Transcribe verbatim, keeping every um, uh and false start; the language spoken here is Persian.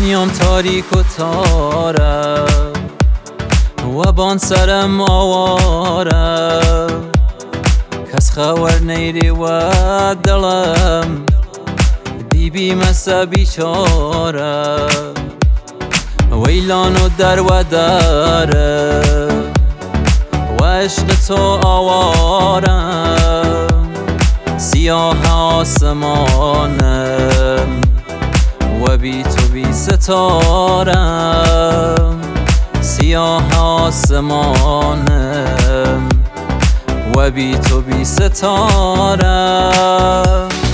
دنیام تاریک و تاره و بان سرم آواره کس خبر نیری و دلم دیبی مسا بیچاره ویلان و در و داره و عشق تو آوارم سیاه آسمانم و بی تو بی ستارم سیاه آسمانم و بی تو بی ستارم